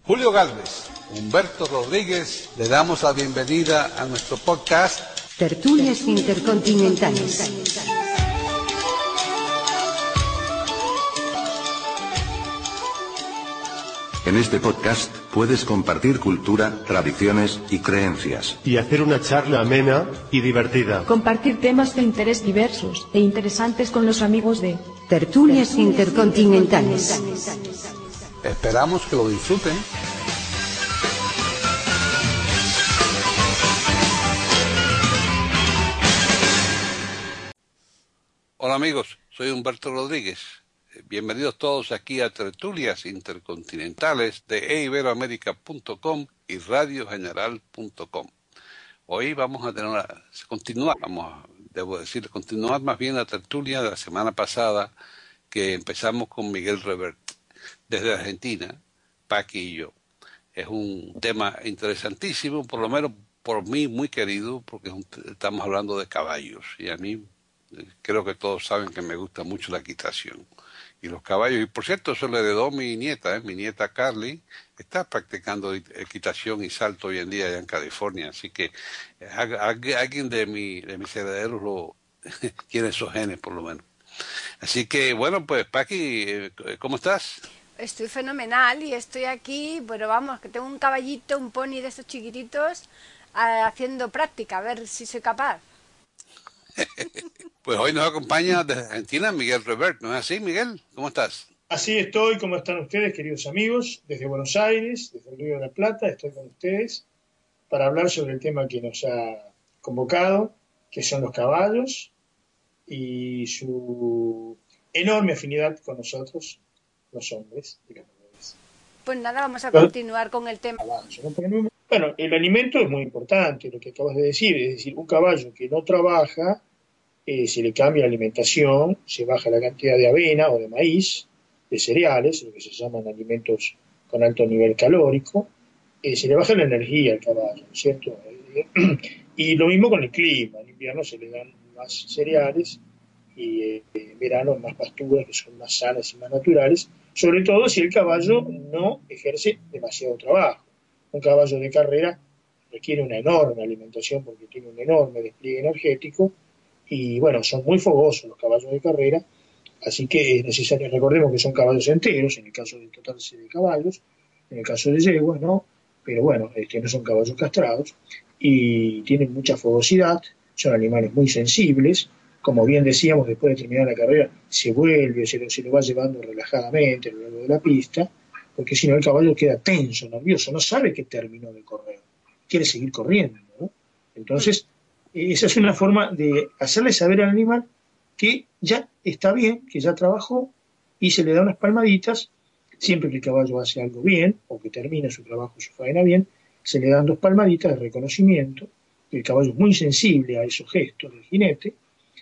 Julio Gálvez, Humberto Rodríguez, le damos la bienvenida a nuestro podcast Tertulias Intercontinentales. En este podcast puedes compartir cultura, tradiciones y creencias. Y hacer una charla amena y divertida. Compartir temas de interés diversos e interesantes con los amigos de Tertulias Intercontinentales. Esperamos que lo disfruten. Hola amigos, soy Humberto Rodríguez. Bienvenidos todos aquí a Tertulias Intercontinentales de eiberoamerica.com y radiogeneral.com. Hoy vamos a tener continuar más bien la tertulia de la semana pasada que empezamos con Miguel Revert desde Argentina, Paqui y yo. Es un tema interesantísimo, por lo menos por mí muy querido, porque estamos hablando de caballos y a mí creo que todos saben que me gusta mucho la equitación y los caballos. Y por cierto, eso le heredó mi nieta Carly, está practicando equitación y salto hoy en día allá en California. Así que alguien de mis herederos tiene esos genes, por lo menos. Así que, bueno, pues, Paqui, ¿cómo estás? Estoy fenomenal y estoy aquí, bueno, vamos, que tengo un caballito, un pony de esos chiquititos, haciendo práctica, a ver si soy capaz. Pues hoy nos acompaña desde Argentina Miguel Revert, ¿no es así, Miguel? ¿Cómo estás? Así estoy, ¿cómo están ustedes, queridos amigos? Desde Buenos Aires, desde el Río de la Plata, estoy con ustedes para hablar sobre el tema que nos ha convocado, que son los caballos y su enorme afinidad con nosotros, los hombres, digamos. Pues nada, vamos a continuar con el tema. Bueno, el alimento es muy importante, lo que acabas de decir, es decir, un caballo que no trabaja, se le cambia la alimentación, se baja la cantidad de avena o de maíz, de cereales, lo que se llaman alimentos con alto nivel calórico, se le baja la energía al caballo, ¿cierto? Y lo mismo con el clima, en invierno se le dan más cereales y en verano más pasturas que son más sanas y más naturales, sobre todo si el caballo no ejerce demasiado trabajo. Un caballo de carrera requiere una enorme alimentación porque tiene un enorme despliegue energético y bueno, son muy fogosos los caballos de carrera, así que es necesario, recordemos que son caballos enteros, en el caso de tratarse de caballos, en el caso de yeguas, ¿no? Pero bueno, no son caballos castrados y tienen mucha fogosidad, son animales muy sensibles, como bien decíamos, después de terminar la carrera se vuelve, se lo va llevando relajadamente a lo largo de la pista, porque si no el caballo queda tenso, nervioso, no sabe que terminó de correr, quiere seguir corriendo, ¿no? Entonces, esa es una forma de hacerle saber al animal que ya está bien, que ya trabajó, y se le da unas palmaditas, siempre que el caballo hace algo bien, o que termina su trabajo, su faena bien, se le dan 2 palmaditas de reconocimiento. El caballo es muy sensible a esos gestos del jinete,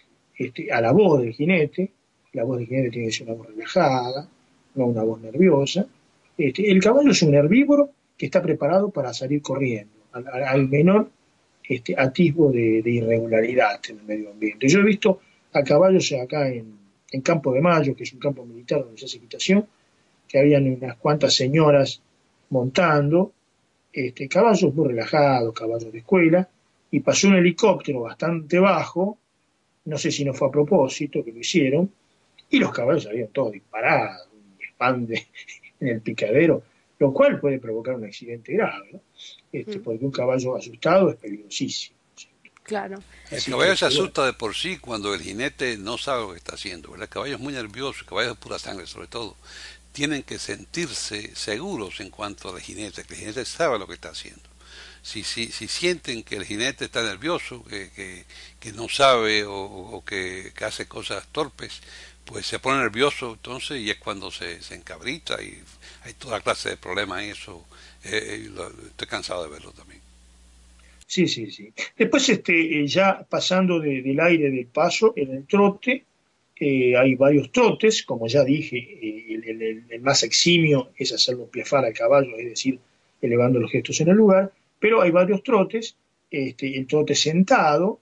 a la voz del jinete. La voz del jinete tiene que ser una voz relajada, no una voz nerviosa. El caballo es un herbívoro que está preparado para salir corriendo, al menor atisbo de irregularidad en el medio ambiente. Yo he visto a caballos acá en Campo de Mayo, que es un campo militar donde se hace equitación, que habían unas cuantas señoras montando, caballos muy relajados, caballos de escuela, y pasó un helicóptero bastante bajo, no sé si no fue a propósito que lo hicieron, y los caballos habían todos disparados, un spam en el picadero, lo cual puede provocar un accidente grave, ¿no? Porque un caballo asustado es peligrosísimo. Claro. El caballo se asusta de por sí cuando el jinete no sabe lo que está haciendo, ¿verdad? El caballo es muy nervioso, el caballo es pura sangre sobre todo. Tienen que sentirse seguros en cuanto al jinete, que el jinete sabe lo que está haciendo. Si sienten que el jinete está nervioso, que no sabe o que hace cosas torpes, pues se pone nervioso entonces y es cuando se encabrita y hay toda clase de problemas en eso. Estoy cansado de verlo también. Sí. Después, ya pasando del aire del paso, en el trote, hay varios trotes, como ya dije, el más eximio es hacerlo piafar al caballo, es decir, elevando los gestos en el lugar, pero hay varios trotes, el trote sentado,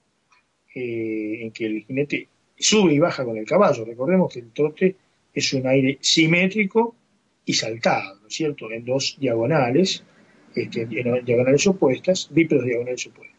en que el jinete sube y baja con el caballo. Recordemos que el trote es un aire simétrico y saltado, ¿no es cierto?, en dos diagonales, en diagonales opuestas, bípedos diagonales opuestos.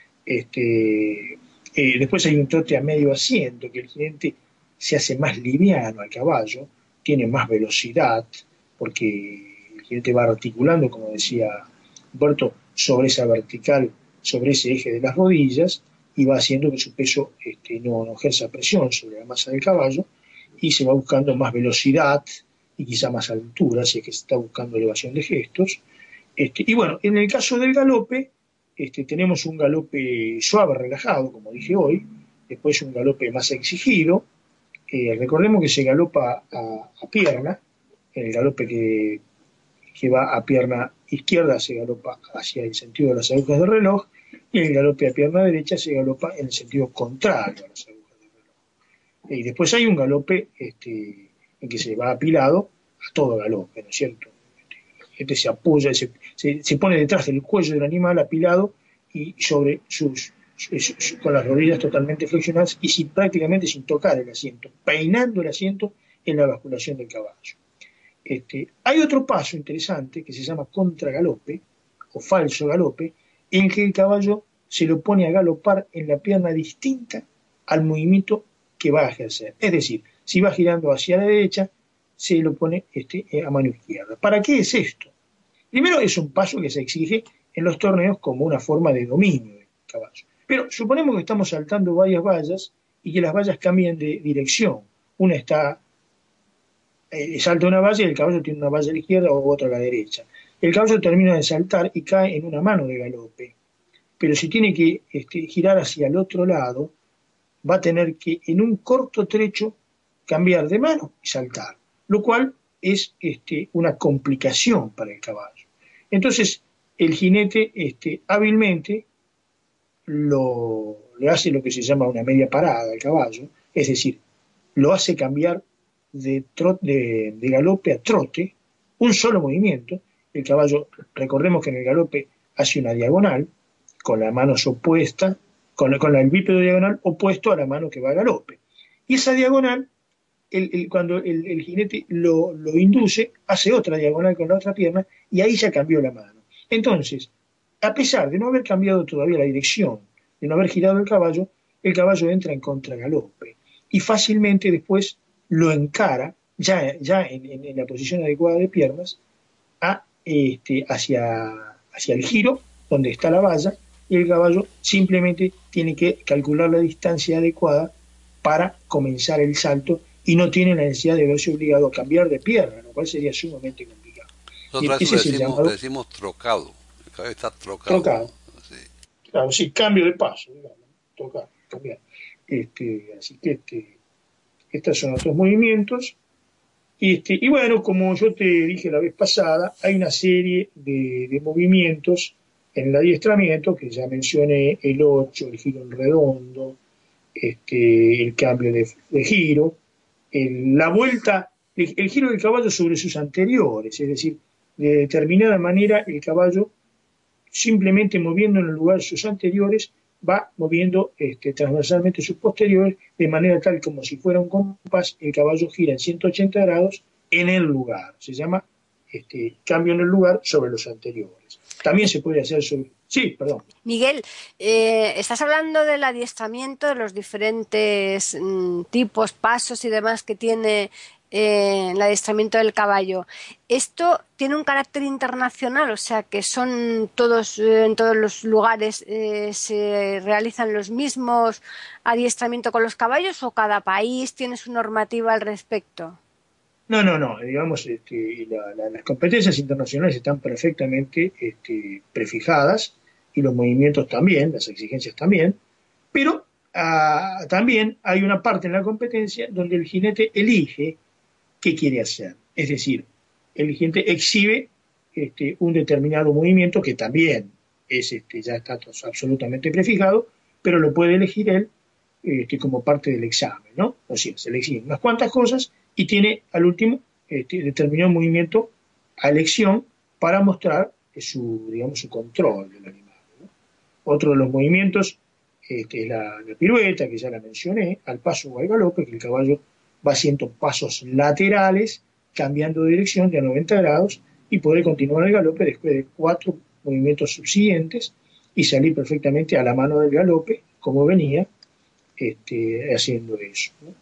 Después hay un trote a medio asiento, que el jinete se hace más liviano al caballo, tiene más velocidad, porque el jinete va articulando, como decía Humberto, sobre esa vertical, sobre ese eje de las rodillas, y va haciendo que su peso no ejerza presión sobre la masa del caballo, y se va buscando más velocidad y quizá más altura, si es que se está buscando elevación de gestos. Y bueno, en el caso del galope, tenemos un galope suave, relajado, como dije hoy, después un galope más exigido. Recordemos que se galopa a pierna, en el galope que va a pierna izquierda se galopa hacia el sentido de las agujas del reloj, y en el galope a pierna derecha se galopa en el sentido contrario a las agujas del reloj. Y después hay un galope en que se va apilado a todo galope, ¿no es cierto? La gente se apoya, se pone detrás del cuello del animal apilado y sobre con las rodillas totalmente flexionadas y prácticamente sin tocar el asiento, peinando el asiento en la basculación del caballo. Hay otro paso interesante que se llama contragalope o falso galope, en que el caballo se lo pone a galopar en la pierna distinta al movimiento que va a ejercer. Es decir, si va girando hacia la derecha, se lo pone a mano izquierda. ¿Para qué es esto? Primero, es un paso que se exige en los torneos como una forma de dominio del caballo. Pero suponemos que estamos saltando varias vallas y que las vallas cambian de dirección. Una salta una valla y el caballo tiene una valla a la izquierda o otra a la derecha. El caballo termina de saltar y cae en una mano de galope. Pero si tiene que girar hacia el otro lado, va a tener que en un corto trecho cambiar de mano y saltar, lo cual es una complicación para el caballo. Entonces, el jinete hábilmente le hace lo que se llama una media parada al caballo, es decir, lo hace cambiar de galope a trote, un solo movimiento. El caballo, recordemos que en el galope hace una diagonal, con las manos opuestas, con el bípedo diagonal opuesto a la mano que va a galope. Y esa diagonal, cuando el jinete lo induce, hace otra diagonal con la otra pierna, y ahí ya cambió la mano. Entonces, a pesar de no haber cambiado todavía la dirección, de no haber girado el caballo entra en contragalope, y fácilmente después lo encara, ya en la posición adecuada de piernas, hacia el giro, donde está la valla, y el caballo simplemente tiene que calcular la distancia adecuada para comenzar el salto, y no tiene la necesidad de verse obligado a cambiar de pierna, lo cual sería sumamente complicado. Nosotros le decimos trocado. El caballo está trocado. Sí. Claro, sí, cambio de paso, digamos, tocar, cambiar. Así que estos son otros movimientos. Y bueno, como yo te dije la vez pasada, hay una serie de movimientos en el adiestramiento, que ya mencioné, el 8, el giro en redondo, el cambio de giro, la vuelta, el giro del caballo sobre sus anteriores, es decir, de determinada manera el caballo, simplemente moviendo en el lugar sus anteriores, va moviendo transversalmente sus posteriores, de manera tal como si fuera un compás, el caballo gira en 180 grados en el lugar. Se llama cambio en el lugar sobre los anteriores. También se puede hacer sobre... Sí, perdón. Miguel, estás hablando del adiestramiento, de los diferentes tipos, pasos y demás que tiene el adiestramiento del caballo. ¿Esto tiene un carácter internacional? O sea, que son todos, en todos los lugares se realizan los mismos adiestramientos con los caballos, o cada país tiene su normativa al respecto? No. Digamos, las competencias internacionales están perfectamente prefijadas, y los movimientos también, las exigencias también, pero también hay una parte en la competencia donde el jinete elige qué quiere hacer. Es decir, el jinete exhibe un determinado movimiento que también ya está absolutamente prefijado, pero lo puede elegir él como parte del examen, ¿no? O sea, se le exigen unas cuantas cosas y tiene al último determinado movimiento a elección para mostrar su control del animal, ¿no? Otro de los movimientos es la pirueta, que ya la mencioné, al paso o al galope, que el caballo va haciendo pasos laterales cambiando de dirección de a 90 grados y poder continuar el galope después de 4 movimientos subsiguientes y salir perfectamente a la mano del galope, como venía haciendo eso, ¿no?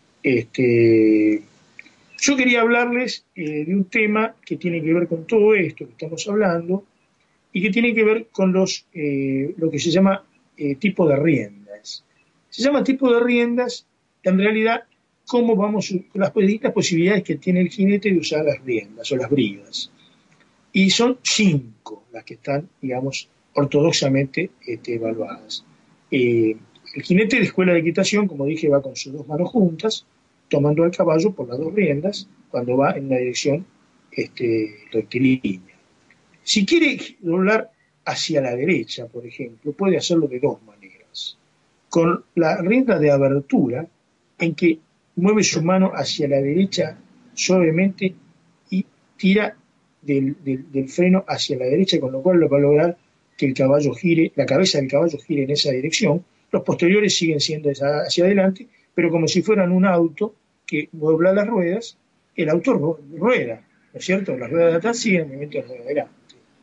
Yo quería hablarles de un tema que tiene que ver con todo esto que estamos hablando y que tiene que ver con lo que se llama tipo de riendas. Se llama tipo de riendas, en realidad, cómo vamos, las distintas posibilidades que tiene el jinete de usar las riendas o las bridas. Y son 5 las que están, digamos, ortodoxamente evaluadas. El jinete de escuela de equitación, como dije, va con sus 2 manos juntas, tomando al caballo por las 2 riendas cuando va en una dirección rectilínea. Si quiere doblar hacia la derecha, por ejemplo, puede hacerlo de 2 maneras. Con la rienda de abertura, en que mueve su mano hacia la derecha suavemente y tira del freno hacia la derecha, con lo cual lo va a lograr que el caballo gire, la cabeza del caballo gire en esa dirección. Los posteriores siguen siendo hacia adelante, pero como si fueran un auto que dobla las ruedas, el auto rueda, ¿no es cierto? Las ruedas de atrás siguen el movimiento de adelante.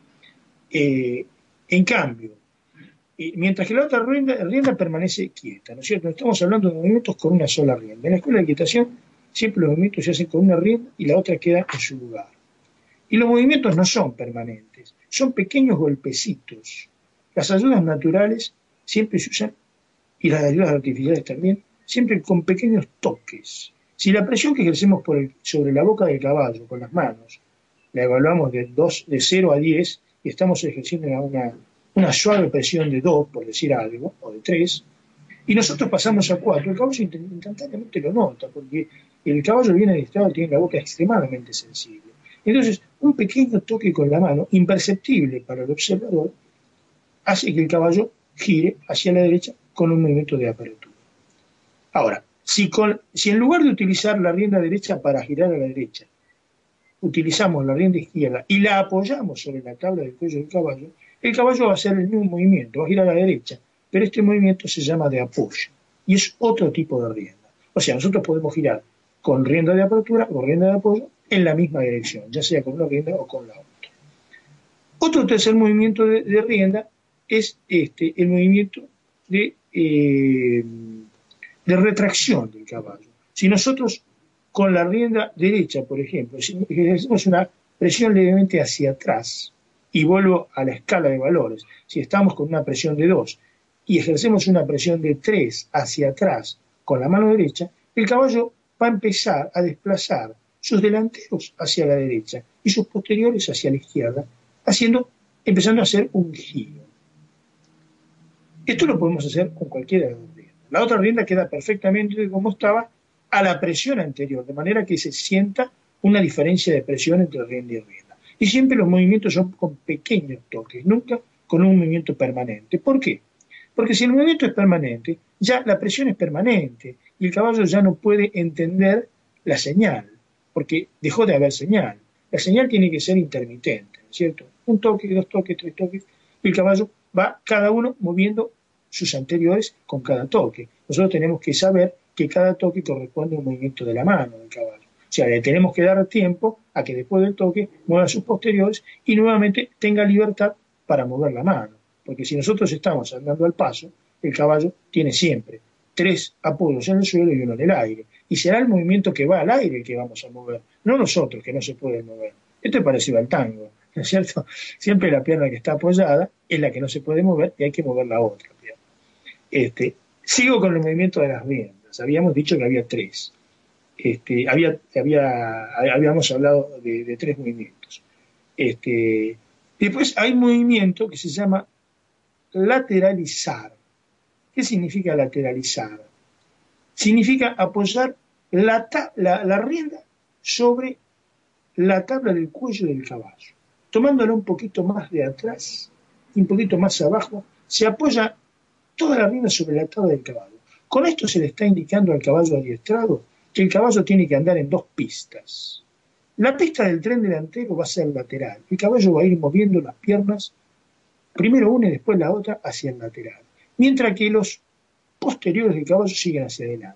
En cambio, mientras que la otra rienda permanece quieta, ¿no es cierto? Estamos hablando de movimientos con una sola rienda. En la escuela de equitación siempre los movimientos se hacen con una rienda y la otra queda en su lugar. Y los movimientos no son permanentes, son pequeños golpecitos. Las ayudas naturales siempre se usan, y las ayudas artificiales también, siempre con pequeños toques. Si la presión que ejercemos sobre la boca del caballo con las manos la evaluamos de 0 a 10 y estamos ejerciendo una suave presión de 2, por decir algo, o de 3, y nosotros pasamos a 4, el caballo instantáneamente lo nota, porque el caballo bien adiestrado tiene la boca extremadamente sensible. Entonces, un pequeño toque con la mano, imperceptible para el observador, hace que el caballo gire hacia la derecha con un movimiento de apertura. Ahora, si en lugar de utilizar la rienda derecha para girar a la derecha, utilizamos la rienda izquierda y la apoyamos sobre la tabla del cuello del caballo, el caballo va a hacer el mismo movimiento, va a girar a la derecha, pero este movimiento se llama de apoyo y es otro tipo de rienda. O sea, nosotros podemos girar con rienda de apertura o rienda de apoyo en la misma dirección, ya sea con una rienda o con la otra. Otro tercer movimiento de rienda es el movimiento de retracción del caballo. Si nosotros con la rienda derecha, por ejemplo, si ejercemos una presión levemente hacia atrás, y vuelvo a la escala de valores, si estamos con una presión de 2 y ejercemos una presión de 3 hacia atrás con la mano derecha, el caballo va a empezar a desplazar sus delanteros hacia la derecha y sus posteriores hacia la izquierda, empezando a hacer un giro. Esto lo podemos hacer con cualquiera de las dos riendas. La otra rienda queda perfectamente como estaba a la presión anterior, de manera que se sienta una diferencia de presión entre rienda y rienda. Y siempre los movimientos son con pequeños toques, nunca con un movimiento permanente. ¿Por qué? Porque si el movimiento es permanente, ya la presión es permanente y el caballo ya no puede entender la señal, porque dejó de haber señal. La señal tiene que ser intermitente, ¿no es cierto? Un toque, 2 toques, 3 toques, y el caballo va cada uno moviendo sus anteriores con cada toque. Nosotros tenemos que saber que cada toque corresponde a un movimiento de la mano del caballo. O sea, le tenemos que dar tiempo a que después del toque mueva sus posteriores y nuevamente tenga libertad para mover la mano. Porque si nosotros estamos andando al paso, el caballo tiene siempre 3 apoyos en el suelo y 1 en el aire. Y será el movimiento que va al aire el que vamos a mover, no nosotros que no se pueden mover. Esto es parecido al tango, ¿no es cierto? Siempre la pierna que está apoyada es la que no se puede mover y hay que mover la otra pierna. Sigo con el movimiento de las riendas. Habíamos dicho que había 3. Habíamos hablado de 3 movimientos. Después hay un movimiento que se llama lateralizar. ¿Qué significa lateralizar? Significa apoyar la rienda sobre la tabla del cuello del caballo. Tomándola un poquito más de atrás y un poquito más abajo, se apoya toda la rienda sobre la tabla del caballo. Con esto se le está indicando al caballo adiestrado que el caballo tiene que andar en 2 pistas. La pista del tren delantero va a ser lateral. El caballo va a ir moviendo las piernas, primero una y después la otra, hacia el lateral. Mientras que los posteriores del caballo siguen hacia adelante.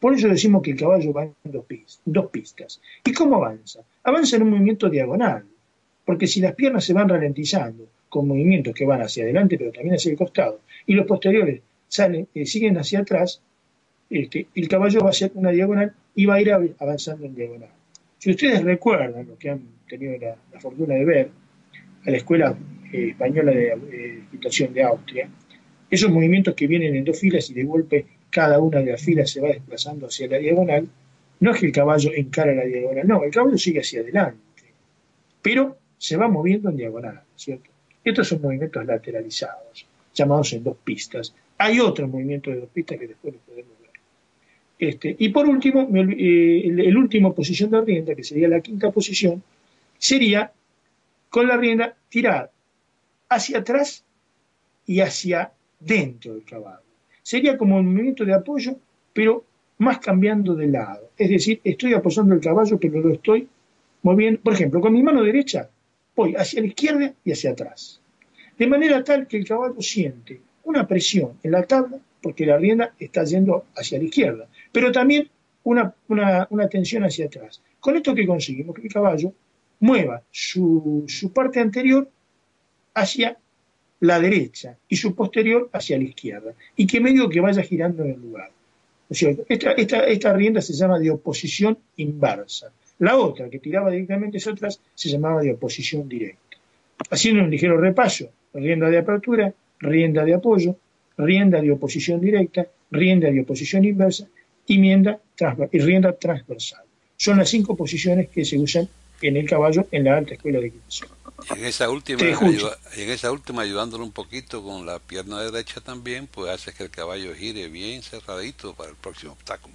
Por eso decimos que el caballo va en dos pistas. ¿Y cómo avanza? Avanza en un movimiento diagonal, porque si las piernas se van ralentizando con movimientos que van hacia adelante, pero también hacia el costado, y los posteriores siguen hacia atrás, el caballo va a hacer una diagonal y va a ir avanzando en diagonal. Si ustedes recuerdan, los que han tenido la fortuna de ver a la Escuela Española de Equitación de Austria, esos movimientos que vienen en dos filas y de golpe cada una de las filas se va desplazando hacia la diagonal, no es que el caballo encara la diagonal, no, el caballo sigue hacia adelante, pero se va moviendo en diagonal, ¿cierto? Estos son movimientos lateralizados, llamados en dos pistas. Hay otros movimientos de dos pistas que después los podemos ver. Y por último, el último posición de rienda, que sería la quinta posición, sería con la rienda tirada hacia atrás y hacia dentro del caballo. Sería como un movimiento de apoyo, pero más cambiando de lado. Es decir, estoy apoyando el caballo, pero lo estoy moviendo. Por ejemplo, con mi mano derecha voy hacia la izquierda y hacia atrás. De manera tal que el caballo siente una presión en la tabla, porque la rienda está yendo hacia la izquierda, pero también una tensión hacia atrás. Con esto que conseguimos que el caballo mueva su parte anterior hacia la derecha y su posterior hacia la izquierda, y que medio que vaya girando en el lugar. ¿No es cierto? Esta rienda se llama de oposición inversa. La otra, que tiraba directamente hacia atrás, se llamaba de oposición directa. Haciendo un ligero repaso: rienda de apertura, rienda de apoyo, rienda de oposición directa, rienda de oposición inversa y rienda transversal. Son las 5 posiciones que se usan en el caballo en la alta escuela de equitación. En esa última, ayudándolo un poquito con la pierna derecha también, pues hace que el caballo gire bien cerradito para el próximo obstáculo.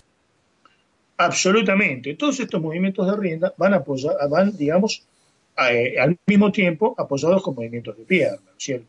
Absolutamente. Todos estos movimientos de rienda van, digamos, al mismo tiempo apoyados con movimientos de pierna, ¿no es cierto?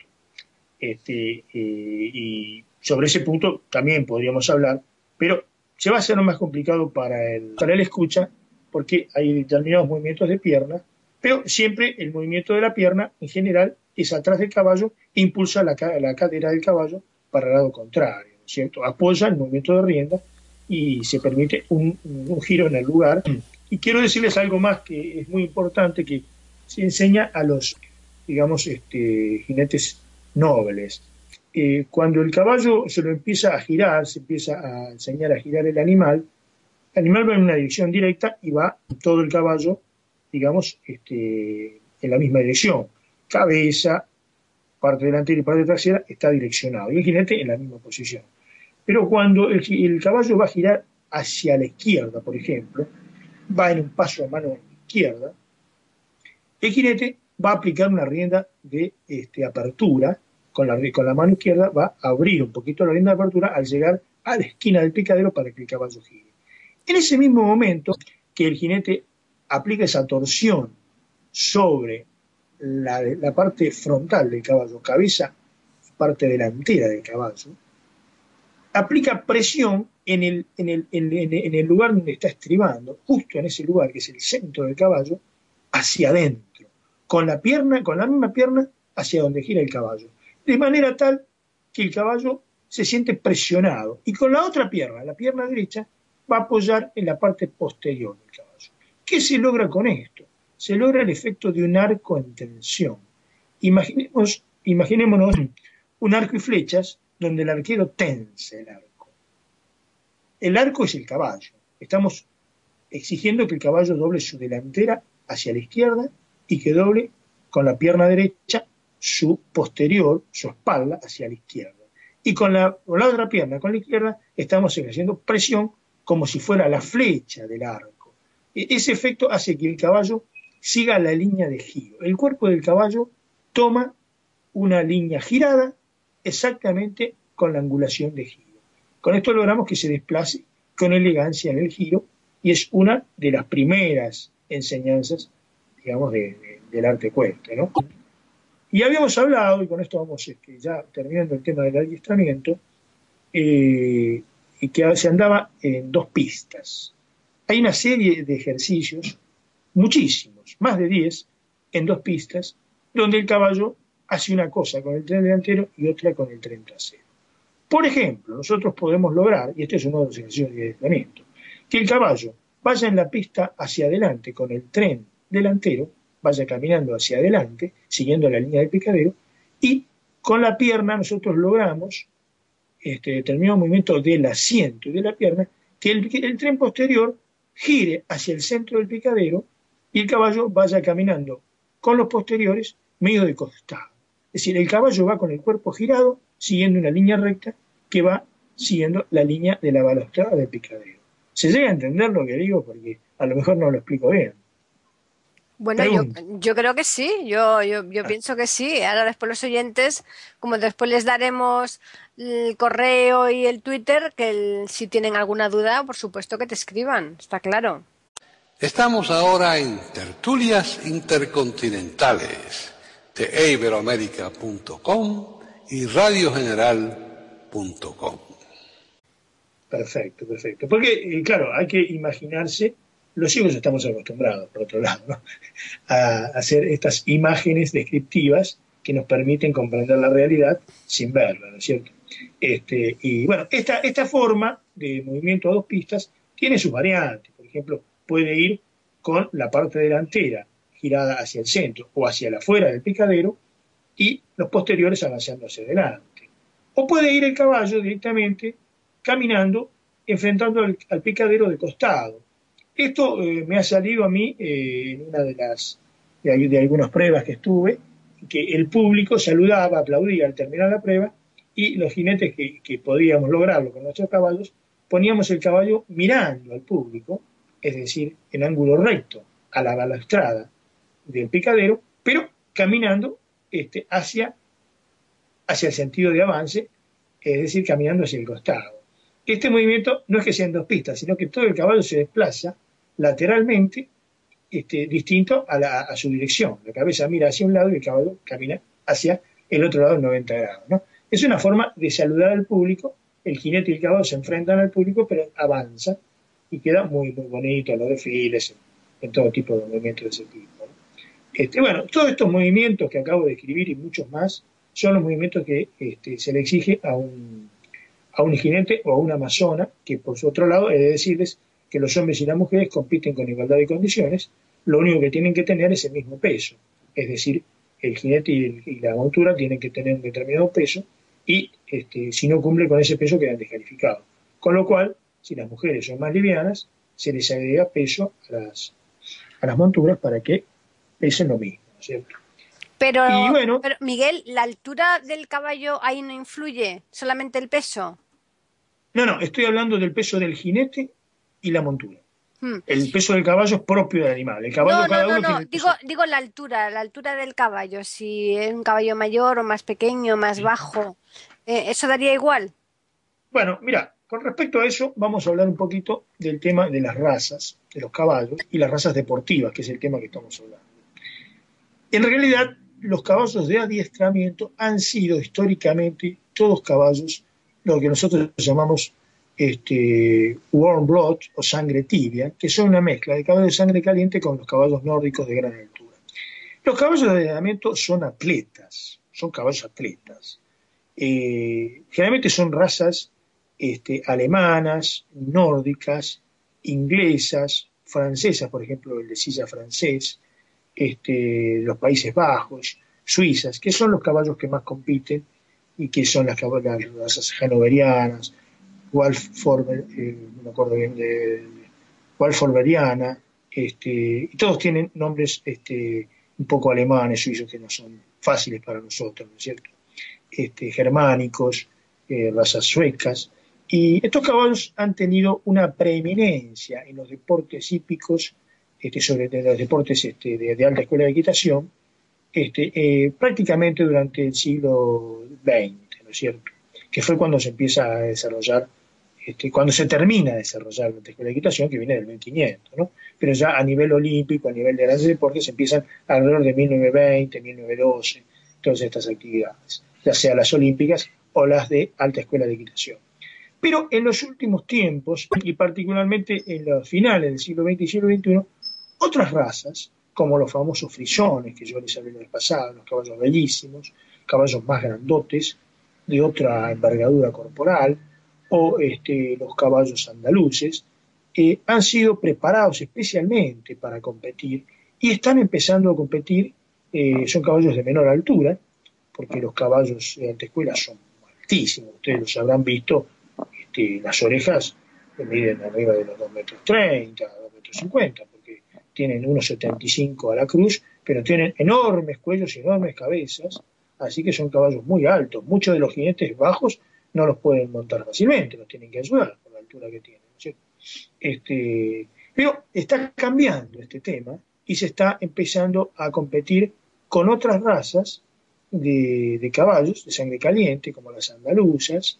Y sobre ese punto también podríamos hablar, pero se va a hacer más complicado para el escucha, porque hay determinados movimientos de pierna, pero siempre el movimiento de la pierna en general es atrás del caballo e impulsa la cadera del caballo para el lado contrario, ¿no es cierto? Apoya el movimiento de rienda y se permite un giro en el lugar. Y quiero decirles algo más que es muy importante, que se enseña a los, digamos, jinetes nobles. Cuando el caballo se lo empieza a girar, se empieza a enseñar a girar el animal va en una dirección directa y va todo el caballo, digamos, en la misma dirección. Cabeza, parte delantera y parte trasera está direccionado, y el jinete en la misma posición. Pero cuando el caballo va a girar hacia la izquierda, por ejemplo, va en un paso a mano izquierda, el jinete va a aplicar una rienda de apertura, con la mano izquierda va a abrir un poquito la rienda de apertura al llegar a la esquina del picadero para que el caballo gire. En ese mismo momento que el jinete aplica esa torsión sobre la parte frontal del caballo, cabeza, parte delantera del caballo, aplica presión en el lugar donde está estribando, justo en ese lugar que es el centro del caballo, hacia adentro, con la misma pierna hacia donde gira el caballo, de manera tal que el caballo se siente presionado, y con la otra pierna, la pierna derecha, va a apoyar en la parte posterior del caballo. ¿Qué se logra con esto? Se logra el efecto de un arco en tensión. Imaginémonos un arco y flechas donde el arquero tensa el arco. El arco es el caballo. Estamos exigiendo que el caballo doble su delantera hacia la izquierda y que doble con la pierna derecha su posterior, su espalda, hacia la izquierda. Y con la otra pierna, con la izquierda, estamos ejerciendo presión como si fuera la flecha del arco. Ese efecto hace que el caballo siga la línea de giro. El cuerpo del caballo toma una línea girada exactamente con la angulación de giro. Con esto logramos que se desplace con elegancia en el giro, y es una de las primeras enseñanzas, digamos, del arte ecuestre, ¿no? Y habíamos hablado, y con esto vamos ya terminando el tema del adiestramiento, y que se andaba en 2 pistas. Hay una serie de ejercicios, muchísimos, más de 10, en 2 pistas, donde el caballo hace una cosa con el tren delantero y otra con el tren trasero. Por ejemplo, nosotros podemos lograr, y este es uno de los ejercicios de adiestramiento, que el caballo vaya en la pista hacia adelante con el tren delantero, vaya caminando hacia adelante, siguiendo la línea del picadero, y con la pierna nosotros logramos determinado movimiento del asiento y de la pierna, que el tren posterior gire hacia el centro del picadero y el caballo vaya caminando con los posteriores medio de costado. Es decir, el caballo va con el cuerpo girado, siguiendo una línea recta que va siguiendo la línea de la balaustrada del picadero. ¿Se llega a entender lo que digo? Porque a lo mejor no lo explico bien. Bueno, yo creo que sí, yo pienso que sí. Ahora después los oyentes, como después les daremos el correo y el Twitter, que si tienen alguna duda, por supuesto que te escriban, está claro. Estamos ahora en Tertulias Intercontinentales de iberoamerica.com y radiogeneral.com. Perfecto. Porque, claro, hay que imaginarse, los ciegos estamos acostumbrados, por otro lado, ¿no?, a hacer estas imágenes descriptivas que nos permiten comprender la realidad sin verla, ¿no es cierto? Y bueno, esta forma de movimiento a dos pistas tiene sus variantes. Por ejemplo, puede ir con la parte delantera girada hacia el centro o hacia la afuera del picadero y los posteriores avanzando hacia adelante. O puede ir el caballo directamente caminando, enfrentando al picadero de costado. Esto me ha salido a mí en una de algunas pruebas que estuve, que el público saludaba, aplaudía al terminar la prueba, y los jinetes que podíamos lograrlo con nuestros caballos, poníamos el caballo mirando al público, es decir, en ángulo recto a la balaustrada del picadero, pero caminando hacia el sentido de avance, es decir, caminando hacia el costado. Este movimiento no es que sean dos pistas, sino que todo el caballo se desplaza lateralmente, distinto a su dirección. La cabeza mira hacia un lado y el caballo camina hacia el otro lado en 90 grados, ¿no? Es una forma de saludar al público. El jinete y el caballo se enfrentan al público, pero avanza y queda muy, muy bonito en los desfiles, en todo tipo de movimientos de ese tipo, ¿no? Bueno, todos estos movimientos que acabo de escribir y muchos más son los movimientos que se le exige a un jinete o a una amazona, que por su otro lado he de decirles que los hombres y las mujeres compiten con igualdad de condiciones. Lo único que tienen que tener es el mismo peso, es decir, el jinete y la montura tienen que tener un determinado peso y si no cumple con ese peso quedan descalificados. Con lo cual, si las mujeres son más livianas, se les agrega peso a las monturas para que pesen lo mismo, ¿no es cierto? Pero Miguel, ¿la altura del caballo ahí no influye? ¿Solamente el peso? No, estoy hablando del peso del jinete y la montura. El peso del caballo es propio del animal. El caballo no. Digo la altura del caballo. Si es un caballo mayor o más pequeño, más bajo, ¿eso daría igual? Bueno, mira, con respecto a eso vamos a hablar un poquito del tema de las razas de los caballos y las razas deportivas, que es el tema que estamos hablando. En realidad, los caballos de adiestramiento han sido históricamente todos caballos, lo que nosotros llamamos warm blood o sangre tibia, que son una mezcla de caballos de sangre caliente con los caballos nórdicos de gran altura. Los caballos de adiestramiento son atletas, son caballos atletas. Generalmente son razas alemanas, nórdicas, inglesas, francesas, por ejemplo el de silla francés, los Países Bajos, suizas, que son los caballos que más compiten y que son las razas hanoverianas, Waldforberiana, y todos tienen nombres un poco alemanes, suizos, que no son fáciles para nosotros, ¿no es cierto? Germánicos, razas suecas, y estos caballos han tenido una preeminencia en los deportes hípicos, sobre los deportes de alta escuela de equitación, prácticamente durante el siglo XX, ¿no es cierto? Que fue cuando se empieza a desarrollar, cuando se termina de desarrollar la escuela de equitación, que viene del 1500, ¿no? Pero ya a nivel olímpico, a nivel de grandes deportes, empiezan alrededor de 1920, 1912, todas estas actividades, ya sea las olímpicas o las de alta escuela de equitación. Pero en los últimos tiempos, y particularmente en los finales del siglo XX y siglo XXI, otras razas, como los famosos frisones, que yo les hablé la vez pasada, los caballos bellísimos, caballos más grandotes, de otra envergadura corporal, o los caballos andaluces, han sido preparados especialmente para competir y están empezando a competir. Son caballos de menor altura, porque los caballos de alta escuela son altísimos, ustedes los habrán visto, las orejas miden arriba de los 2,30 m, 2,50 m, porque tienen 1,75 a la cruz, pero tienen enormes cuellos y enormes cabezas, así que son caballos muy altos. Muchos de los jinetes bajos no los pueden montar fácilmente, los tienen que ayudar por la altura que tienen, ¿no es cierto? Pero está cambiando este tema y se está empezando a competir con otras razas de caballos de sangre caliente, como las andaluzas,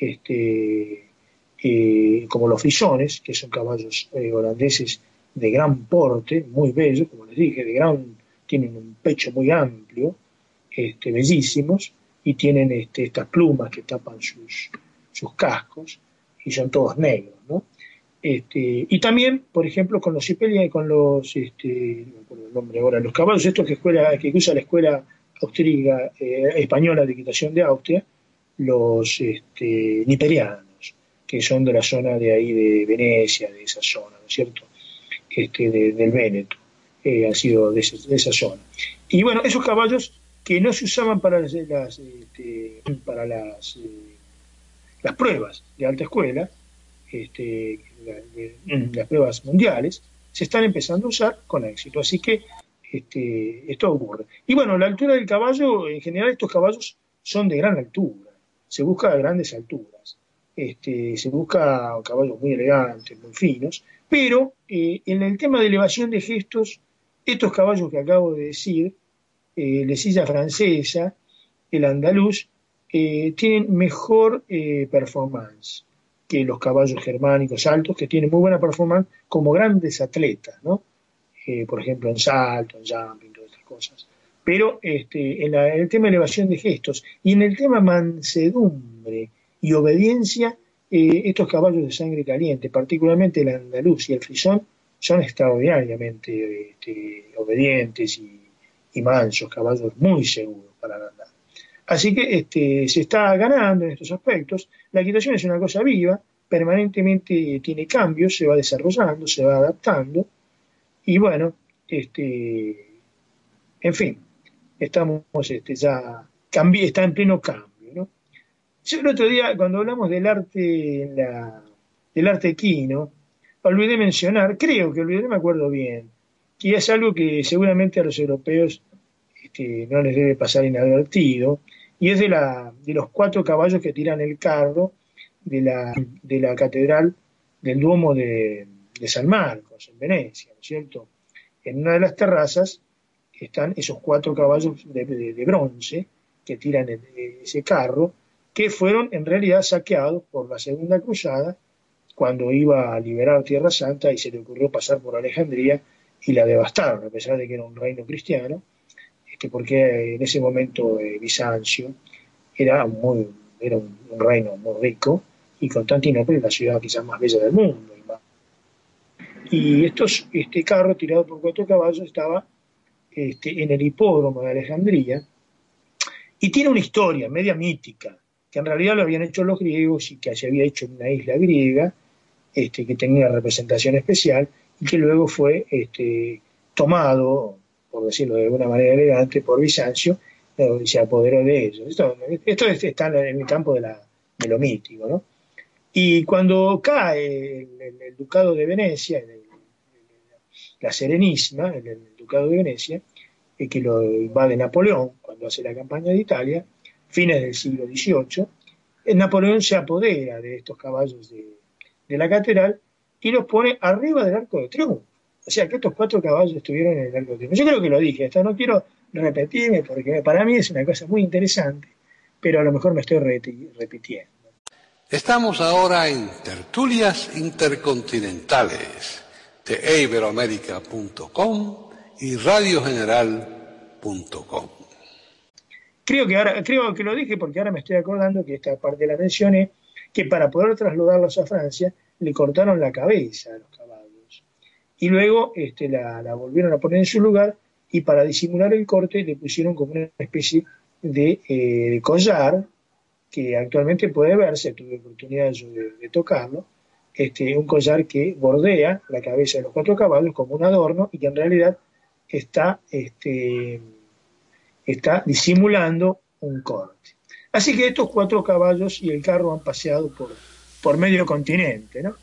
como los frisones, que son caballos holandeses de gran porte, muy bellos, como les dije, tienen un pecho muy amplio, bellísimos, y tienen estas plumas que tapan sus cascos, y son todos negros, ¿no? Y también, por ejemplo, con los cipelias, con los, no me acuerdo el nombre ahora, los caballos estos que usa la escuela austríaca, española de equitación de Austria, los niperianos, que son de la zona de ahí de Venecia, de esa zona, ¿no es cierto? Del Véneto, han sido de esa zona. Y bueno, esos caballos que no se usaban para las pruebas de alta escuela, las pruebas mundiales, se están empezando a usar con éxito. Así que esto ocurre. Y bueno, la altura del caballo, en general estos caballos son de gran altura, se busca a grandes alturas, se busca caballos muy elegantes, muy finos, pero en el tema de elevación de gestos, estos caballos que acabo de decir, la silla francesa, el andaluz, tienen mejor performance que los caballos germánicos altos, que tienen muy buena performance como grandes atletas, ¿no? Por ejemplo, en salto, en jumping, todas estas cosas. Pero en el tema de elevación de gestos y en el tema mansedumbre y obediencia, estos caballos de sangre caliente, particularmente el andaluz y el frisón, son extraordinariamente obedientes y mansos, caballos muy seguros para andar. Así que se está ganando en estos aspectos. La equitación es una cosa viva, permanentemente tiene cambios, se va desarrollando, se va adaptando, y bueno, en fin, estamos está en pleno cambio, ¿no? Yo el otro día, cuando hablamos del arte equino, no me acuerdo bien, que es algo que seguramente a los europeos no les debe pasar inadvertido, y es de los 4 caballos que tiran el carro de la catedral del Duomo de San Marcos, en Venecia, ¿no es cierto? En una de las terrazas están esos 4 caballos de bronce que tiran ese carro, que fueron en realidad saqueados por la Segunda Cruzada, cuando iba a liberar Tierra Santa y se le ocurrió pasar por Alejandría y la devastaron, a pesar de que era un reino cristiano, porque en ese momento Bizancio era un reino muy rico, y Constantinopla la ciudad quizás más bella del mundo. Y este carro tirado por 4 caballos estaba en el hipódromo de Alejandría, y tiene una historia media mítica, que en realidad lo habían hecho los griegos y que se había hecho en una isla griega, que tenía una representación especial, y que luego fue tomado, por decirlo de alguna manera elegante, por Bizancio, y se apoderó de ellos. Esto está en el campo de lo mítico, ¿no? Y cuando cae el Ducado de Venecia, la Serenissima, el Ducado de Venecia, que lo invade Napoleón cuando hace la campaña de Italia, fines del siglo XVIII, Napoleón se apodera de estos caballos de la catedral y los pone arriba del Arco de Triunfo. O sea que estos 4 caballos estuvieron en el Arco de Triunfo. Yo creo que lo dije, esto no quiero repetirme porque para mí es una cosa muy interesante, pero a lo mejor me estoy repitiendo. Estamos ahora en Tertulias Intercontinentales de iberoamerica.com y radiogeneral.com. Creo que lo dije porque ahora me estoy acordando que esta parte la mencioné, que para poder trasladarlos a Francia le cortaron la cabeza a los caballos y luego la volvieron a poner en su lugar, y para disimular el corte le pusieron como una especie de collar que actualmente puede verse, tuve oportunidad yo de tocarlo, un collar que bordea la cabeza de los 4 caballos como un adorno y que en realidad está, está disimulando un corte. Así que estos 4 caballos y el carro han paseado por medio continente, ¿no?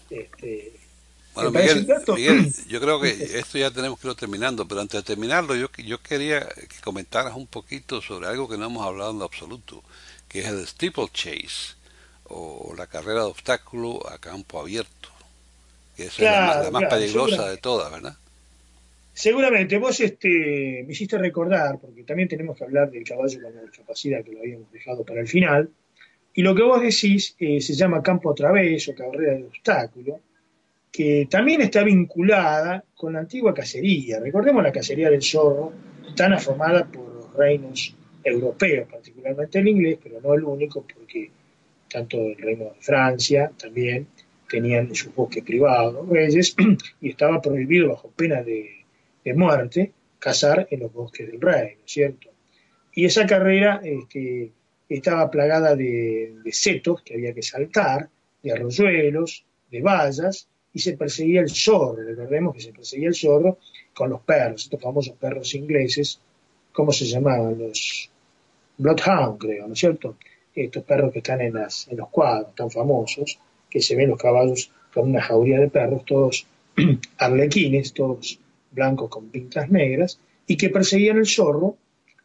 Bueno, Miguel, yo creo que esto ya tenemos que irlo terminando, pero antes de terminarlo, yo quería que comentaras un poquito sobre algo que no hemos hablado en lo absoluto, que es el steeplechase, o la carrera de obstáculo a campo abierto, que esa es la más peligrosa de todas, ¿verdad? Seguramente, vos me hiciste recordar, porque también tenemos que hablar del caballo con la discapacidad, que lo habíamos dejado para el final, y lo que vos decís se llama campo a través o carrera de obstáculo, que también está vinculada con la antigua cacería. Recordemos la cacería del zorro, tan afamada por los reinos europeos, particularmente el inglés, pero no el único, porque tanto el reino de Francia también tenían en sus bosques privados reyes, y estaba prohibido bajo pena de muerte cazar en los bosques del reino, ¿cierto? Y esa carrera estaba plagada de setos que había que saltar, de arroyuelos, de vallas, y se perseguía el zorro. Recordemos que se perseguía el zorro con los perros, estos famosos perros ingleses, ¿cómo se llamaban? Los Bloodhound, creo, ¿no es cierto? Estos perros que están en los cuadros tan famosos, que se ven los caballos con una jauría de perros, todos arlequines, todos blancos con pintas negras, y que perseguían el zorro,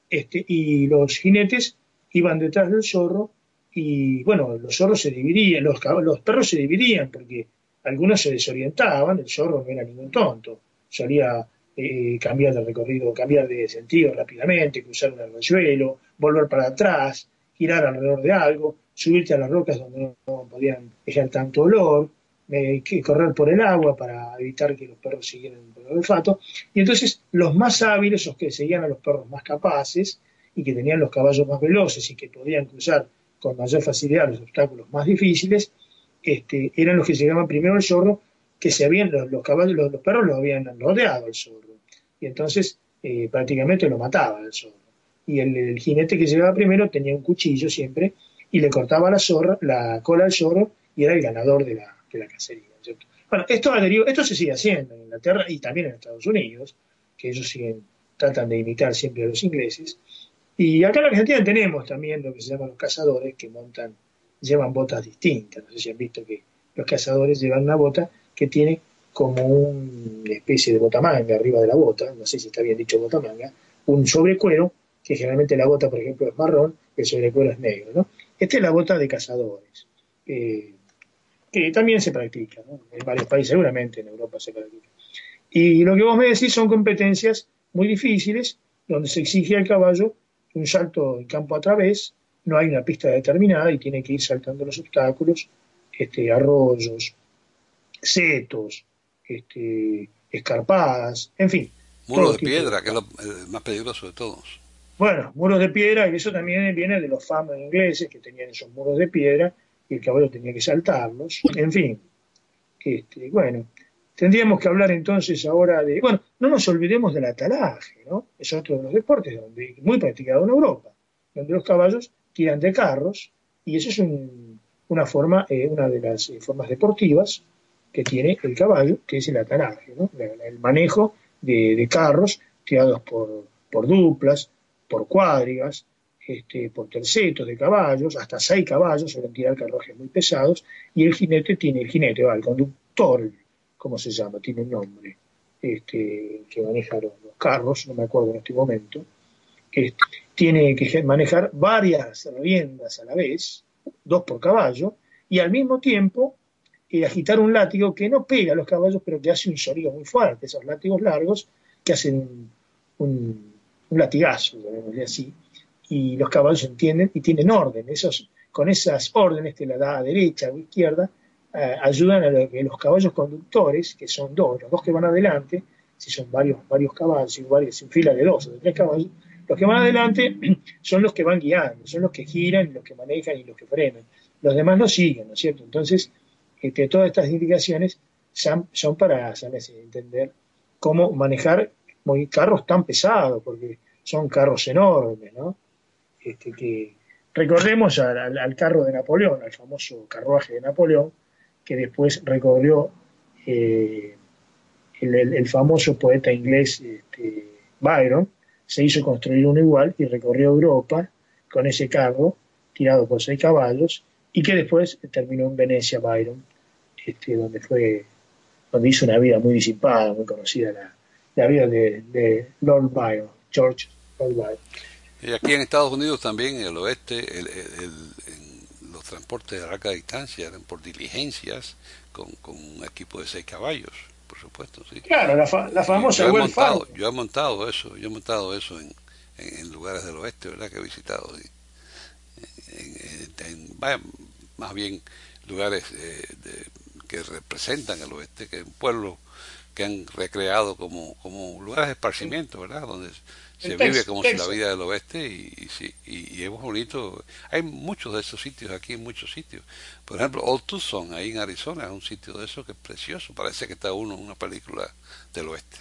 y los jinetes iban detrás del zorro, y bueno, los zorros se dividían, los perros se dividían, porque algunos se desorientaban, el zorro no era ningún tonto, solía cambiar de recorrido, cambiar de sentido rápidamente, cruzar un arroyuelo, volver para atrás, girar alrededor de algo, subirte a las rocas donde no podían dejar tanto olor, correr por el agua para evitar que los perros siguieran por el olfato. Y entonces los más hábiles, los que seguían a los perros más capaces y que tenían los caballos más veloces y que podían cruzar con mayor facilidad los obstáculos más difíciles, eran los que llegaban primero al zorro, que los perros lo habían rodeado al zorro, y entonces prácticamente lo mataba al zorro. Y el jinete que llegaba primero tenía un cuchillo siempre, y le cortaba la cola al zorro, y era el ganador de la cacería, ¿cierto? Bueno, esto se sigue haciendo en Inglaterra y también en Estados Unidos, que ellos tratan de imitar siempre a los ingleses. Y acá en la Argentina tenemos también lo que se llaman los cazadores, que llevan botas distintas. No sé si han visto que los cazadores llevan una bota que tiene como una especie de botamanga arriba de la bota, no sé si está bien dicho botamanga, un sobrecuero, que generalmente la bota, por ejemplo, es marrón, el sobrecuero es negro, ¿no? Esta es la bota de cazadores, que también se practica, ¿no? En varios países, seguramente en Europa se practica. Y lo que vos me decís son competencias muy difíciles, donde se exige al caballo un salto en campo a través, no hay una pista determinada y tiene que ir saltando los obstáculos, arroyos, setos, escarpadas, en fin. Muros de piedra, que es el más peligroso de todos. Bueno, muros de piedra, y eso también viene de los famosos ingleses que tenían esos muros de piedra y el caballo tenía que saltarlos. En fin, bueno, tendríamos que hablar entonces ahora de... Bueno, no nos olvidemos del atalaje, ¿no? Es otro de los deportes muy practicado en Europa, donde los caballos tiran de carros, y eso es una de las formas deportivas que tiene el caballo, que es el atalaje, ¿no? El manejo de carros tirados por duplas, por cuadrigas, por tercetos de caballos, hasta 6 caballos, suelen tirar carruajes muy pesados, y el el conductor, ¿cómo se llama? Tiene un nombre, que maneja los carros, no me acuerdo en este momento, tiene que manejar varias riendas a la vez, 2 por caballo, y al mismo tiempo agitar un látigo que no pega a los caballos, pero que hace un sonido muy fuerte, esos látigos largos que hacen un latigazo, digamos así, y los caballos entienden y tienen orden. Con esas órdenes que la da a derecha o izquierda, ayudan a que los caballos conductores, que son los dos que van adelante, si son varios caballos, en fila de 2 o de 3 caballos, los que van adelante son los que van guiando, son los que giran, los que manejan y los que frenan. Los demás no siguen, ¿no es cierto? Entonces, todas estas indicaciones son para entender cómo manejar carros tan pesados, porque son carros enormes, ¿no? Que Recordemos al carro de Napoleón, al famoso carruaje de Napoleón, que después recorrió el famoso poeta inglés Byron, se hizo construir uno igual y recorrió Europa con ese carro tirado por 6 caballos y que después terminó en Venecia Byron, donde hizo una vida muy disipada, muy conocida, la vida de Lord Byron, George Lord Byron. Y aquí en Estados Unidos también, en el oeste, los transportes de larga distancia eran por diligencias con un equipo de 6 caballos, por supuesto, sí. Claro, la famosa Wells Fargo. Yo he montado eso en lugares del oeste, ¿verdad? Que he visitado, sí. Vaya, más bien lugares que representan el oeste, que pueblos que han recreado como lugares de esparcimiento, ¿verdad? Donde se vive como si la vida del oeste y es bonito. Hay muchos de esos sitios aquí, en muchos sitios. Por ejemplo, Old Tucson, ahí en Arizona, es un sitio de esos que es precioso. Parece que está uno en una película del oeste.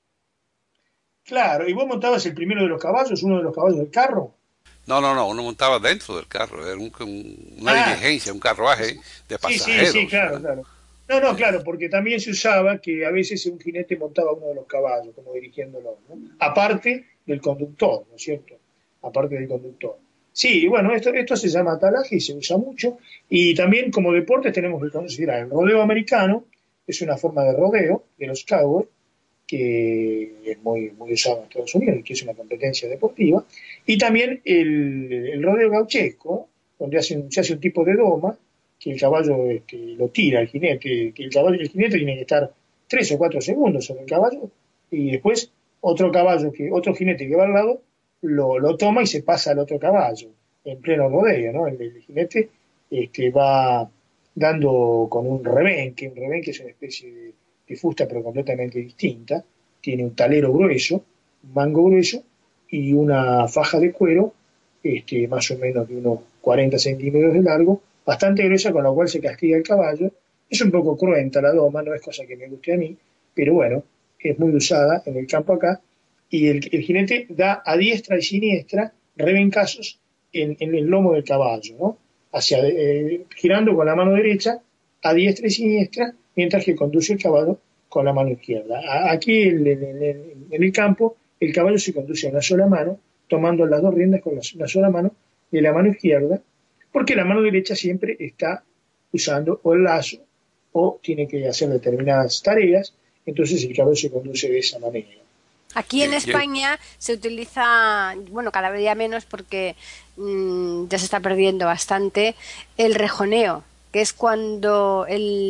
Claro, ¿y vos montabas el primero de los caballos, uno de los caballos del carro? No, uno montaba dentro del carro, era una diligencia, un carruaje de pasajeros. Sí, claro, claro. No, claro, porque también se usaba que a veces un jinete montaba uno de los caballos, como dirigiéndolo, ¿no? Aparte del conductor, ¿no es cierto? Aparte del conductor. Sí, bueno, esto se llama atalaje y se usa mucho. Y también como deportes tenemos que considerar el rodeo americano, es una forma de rodeo de los cowboys, que es muy usado en Estados Unidos, que es una competencia deportiva, y también el rodeo gauchesco, donde se hace un tipo de doma, que el caballo lo tira al jinete, que el jinete tiene que estar 3 o 4 segundos sobre el caballo, y después otro jinete que va al lado, lo toma y se pasa al otro caballo, en pleno rodeo, ¿no? El jinete va dando con un rebenque es una especie de fusta pero completamente distinta, tiene un talero grueso, un mango grueso y una faja de cuero más o menos de unos 40 centímetros de largo, bastante gruesa, con la cual se castiga el caballo. Es un poco cruenta la doma, no es cosa que me guste a mí, pero bueno, es muy usada en el campo acá, y el jinete da a diestra y siniestra rebencazos en el lomo del caballo, ¿no? Girando con la mano derecha a diestra y siniestra, mientras que conduce el caballo con la mano izquierda. Aquí en el campo, el caballo se conduce a una sola mano, tomando las 2 riendas con una sola mano de la mano izquierda, porque la mano derecha siempre está usando o el lazo o tiene que hacer determinadas tareas, entonces el caballo se conduce de esa manera. Aquí en España se utiliza, bueno, cada día menos porque ya se está perdiendo bastante, el rejoneo, que es cuando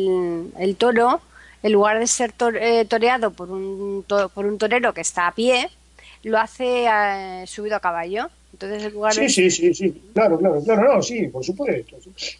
el toro, en lugar de ser toreado por un torero que está a pie, lo hace subido a caballo. Entonces, en lugar Sí, claro, no, sí, por supuesto.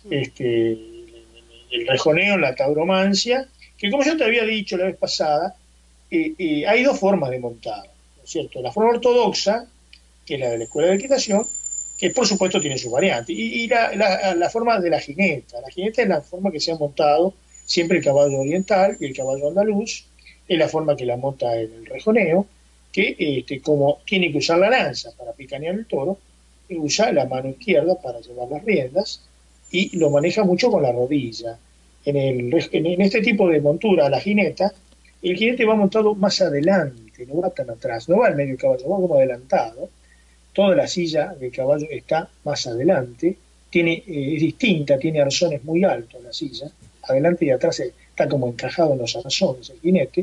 El rejoneo, la tauromancia, que como yo te había dicho la vez pasada, hay 2 formas de montar, ¿no es cierto? La forma ortodoxa, que es la de la escuela de equitación, que por supuesto tiene su variante, y la forma de la jineta. La jineta es la forma que se ha montado siempre el caballo oriental y el caballo andaluz, es la forma que la monta el rejoneo, que como tiene que usar la lanza para picanear el toro, usa la mano izquierda para llevar las riendas y lo maneja mucho con la rodilla. En este tipo de montura, la jineta, el jinete va montado más adelante, no va tan atrás, no va al medio del caballo, va como adelantado. Toda la silla del caballo está más adelante, es distinta, tiene arzones muy altos la silla, adelante y atrás está como encajado en los arzones el jinete,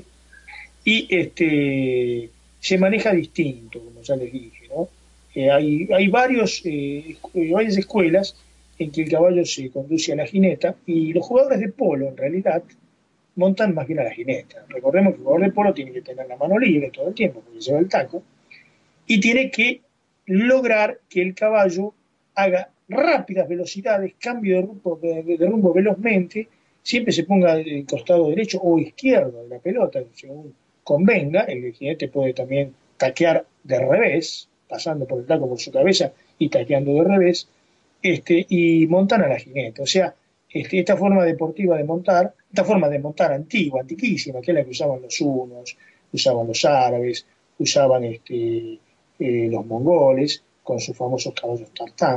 y se maneja distinto, como ya les dije, ¿no? Hay varias escuelas en que el caballo se conduce a la jineta, y los jugadores de polo, en realidad, montan más bien a la jineta. Recordemos que el jugador de polo tiene que tener la mano libre todo el tiempo, porque lleva el taco, y tiene que lograr que el caballo haga rápidas velocidades, cambio de rumbo velozmente, siempre se ponga del costado derecho o izquierdo de la pelota, según convenga. El jinete puede también taquear de revés, pasando por el taco por su cabeza y taqueando de revés, y montan a la jineta. O sea, esta forma deportiva de montar, esta forma de montar antigua, antiquísima, que es la que usaban los hunos, usaban los árabes, usaban los mongoles con sus famosos caballos tartán,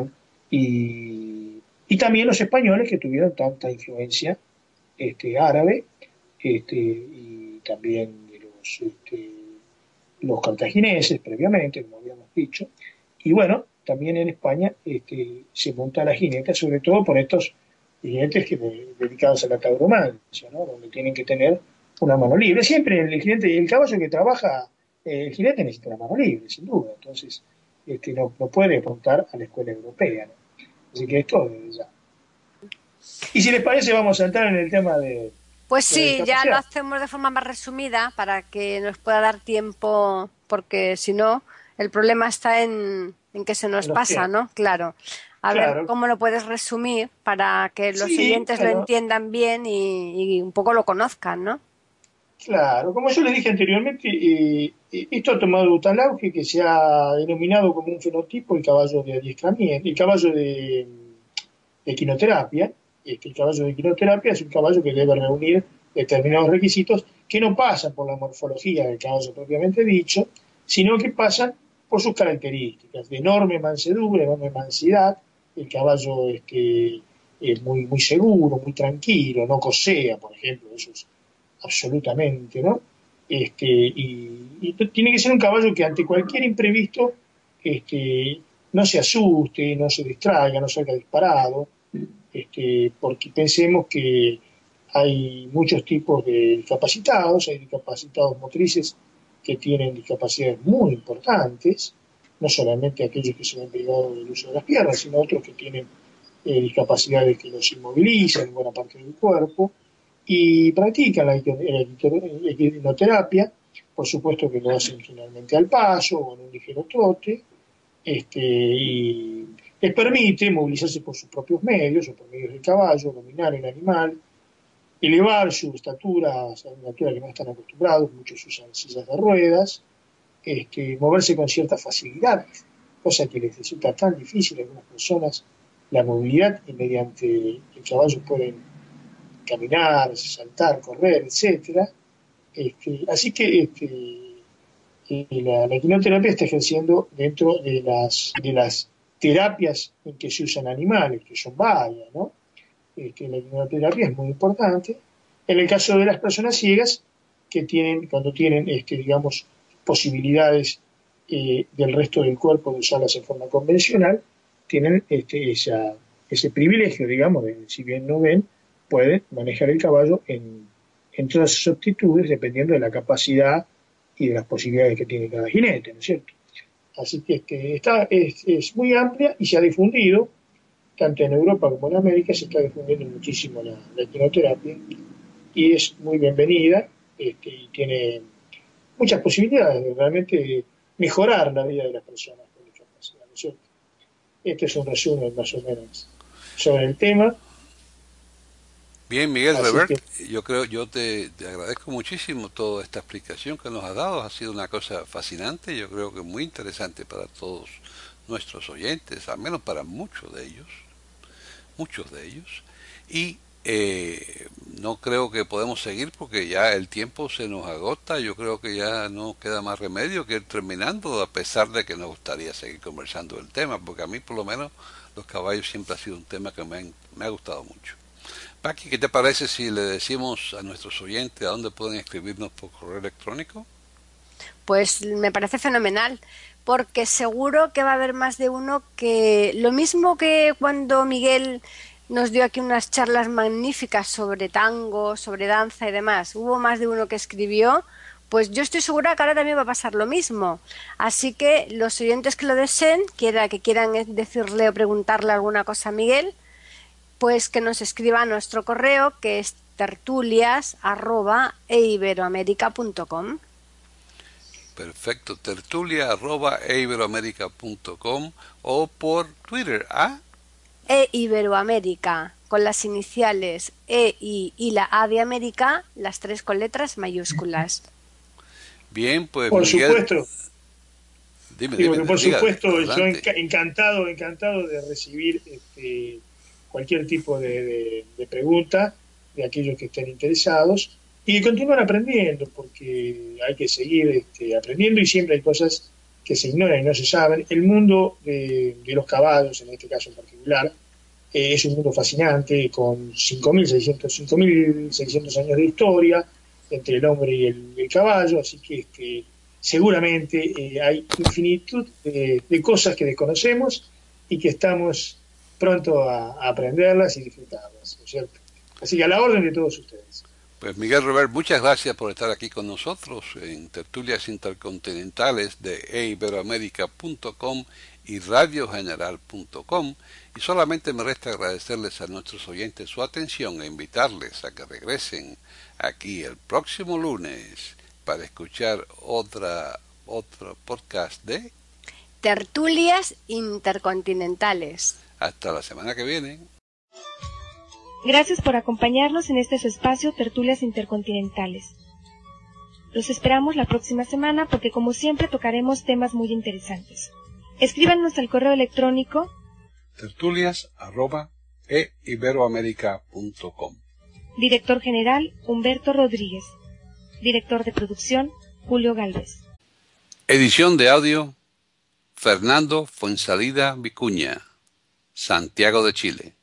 y también los españoles que tuvieron tanta influencia árabe, y también de los cartagineses previamente, como habíamos dicho. Y bueno, también en España se monta la jineta, sobre todo por estos jinetes dedicados a la tauromancia, ¿no? Donde tienen que tener una mano libre. Siempre el caballo que trabaja, el jinete necesita una mano libre, sin duda. Entonces, no puede apuntar a la escuela europea, ¿no? Así que esto desde ya. Y si les parece, vamos a entrar en el tema de... Pues sí, ya lo hacemos de forma más resumida para que nos pueda dar tiempo, porque si no, el problema está en que se nos pasa, ¿no? Claro. A ver cómo lo puedes resumir para que los oyentes lo entiendan bien y un poco lo conozcan, ¿no? Claro, como yo les dije anteriormente, esto ha tomado tal auge que se ha denominado como un fenotipo el caballo de adiestramiento, el caballo de equinoterapia. El caballo de equinoterapia es un caballo que debe reunir determinados requisitos que no pasan por la morfología del caballo propiamente dicho, sino que pasan por sus características de enorme mansedumbre, enorme mansidad. El caballo es muy, muy seguro, muy tranquilo, no cosea, por ejemplo, eso es absolutamente, ¿no? Y tiene que ser un caballo que ante cualquier imprevisto no se asuste, no se distraiga, no salga disparado, porque pensemos que hay muchos tipos de discapacitados, hay discapacitados motrices que tienen discapacidades muy importantes, no solamente aquellos que se ven privados del uso de las piernas, sino otros que tienen discapacidades que los inmovilizan en buena parte del cuerpo, y practican la equinoterapia, por supuesto que lo hacen generalmente al paso o en un ligero trote, y les permite movilizarse por sus propios medios o por medios del caballo, dominar el animal, elevar su estatura a una altura que no están acostumbrados, muchos usan sillas de ruedas, moverse con cierta facilidad, cosa que les resulta tan difícil a algunas personas la movilidad, y mediante el caballo pueden caminar, saltar, correr, etcétera. Así que la equinoterapia está ejerciendo dentro de las terapias en que se usan animales, que son varias, ¿no? La equinoterapia es muy importante. En el caso de las personas ciegas, cuando tienen, digamos, posibilidades del resto del cuerpo de usarlas en forma convencional, tienen ese privilegio, digamos, de si bien no ven, pueden manejar el caballo en todas sus aptitudes, dependiendo de la capacidad y de las posibilidades que tiene cada jinete, ¿no es cierto? Así que es muy amplia y se ha difundido, tanto en Europa como en América, se está difundiendo muchísimo la equinoterapia, y es muy bienvenida, y tiene muchas posibilidades de realmente mejorar la vida de las personas con discapacidad, ¿no es cierto? Este es un resumen más o menos sobre el tema. Bien, Miguel Revert, yo te agradezco muchísimo toda esta explicación que nos has dado. Ha sido una cosa fascinante, yo creo que muy interesante para todos nuestros oyentes, al menos para muchos de ellos, y no creo que podemos seguir porque ya el tiempo se nos agota. Yo creo que ya no queda más remedio que ir terminando, a pesar de que nos gustaría seguir conversando del tema, porque a mí por lo menos los caballos siempre ha sido un tema que me ha gustado mucho. Paqui, ¿qué te parece si le decimos a nuestros oyentes a dónde pueden escribirnos por correo electrónico? Pues me parece fenomenal, porque seguro que va a haber más de uno que, lo mismo que cuando Miguel nos dio aquí unas charlas magníficas sobre tango, sobre danza y demás, hubo más de uno que escribió, pues yo estoy segura que ahora también va a pasar lo mismo. Así que los oyentes que lo deseen, que quieran decirle o preguntarle alguna cosa a Miguel, pues que nos escriba a nuestro correo, que es tertulias@eiberoamerica.com. Perfecto, tertulia@eiberoamerica.com, o por Twitter Iberoamérica, con las iniciales E, I y la A de América, las 3 con letras mayúsculas. Bien, pues por Miguel, supuesto. Dime, por supuesto, adelante. yo encantado de recibir cualquier tipo de pregunta de aquellos que estén interesados y continuar aprendiendo, porque hay que seguir aprendiendo, y siempre hay cosas que se ignoran y no se saben. El mundo de los caballos, en este caso en particular, es un mundo fascinante, con 5.600 años de historia entre el hombre y el caballo, así que seguramente hay infinitud de cosas que desconocemos y que estamos pronto a aprenderlas y disfrutarlas, ¿no es cierto? Así que a la orden de todos ustedes. Pues Miguel Robert, muchas gracias por estar aquí con nosotros en Tertulias Intercontinentales de eiberoamerica.com y radiogeneral.com, y solamente me resta agradecerles a nuestros oyentes su atención e invitarles a que regresen aquí el próximo lunes para escuchar otro podcast de Tertulias Intercontinentales. Hasta la semana que viene. Gracias por acompañarnos en este su espacio Tertulias Intercontinentales. Los esperamos la próxima semana porque como siempre tocaremos temas muy interesantes. Escríbanos al correo electrónico tertulias@eiberoamerica.com. Director General Humberto Rodríguez. Director de Producción Julio Gálvez. Edición de audio Fernando Fuensalida Vicuña, Santiago de Chile.